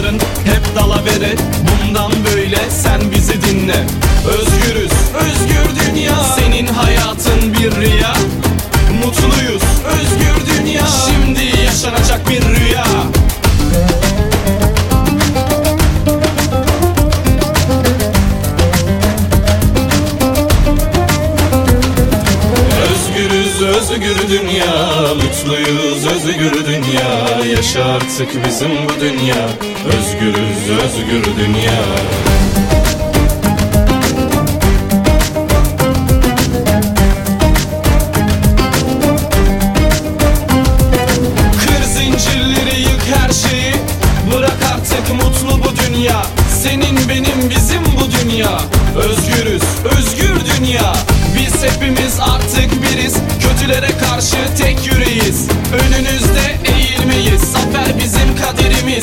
Rüzgarın hep dalavere, bundan böyle sen bizi dinle. Özgürüz, özgür dünya, senin hayatın bir rüya. Mutluyuz, özgür dünya, şimdi yaşanacak bir rüya. Özgür dünya, mutluyuz özgür dünya. Yaşa artık bizim bu dünya. Özgürüz özgür dünya. Kır zincirleri, yık her şeyi, bırak artık mutlu bu dünya. Senin benim bizim bu dünya. Özgürüz özgür dünya. Biz hepimiz artık biriz, kötülere karşı tek yüreğiz. Önünüzde eğilmeyiz, zafer bizim kaderimiz.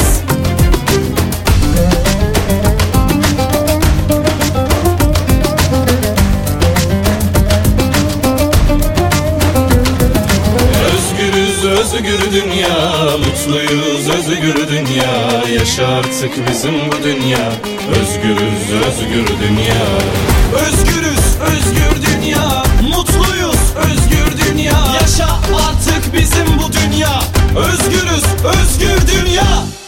Özgürüz özgür dünya, mutluyuz özgür dünya. Yaşa artık bizim bu dünya. Özgürüz özgür dünya. Özgürüz özgür dünya, mutluyuz özgür dünya. Yaşa artık bizim bu dünya. Özgürüz özgür dünya.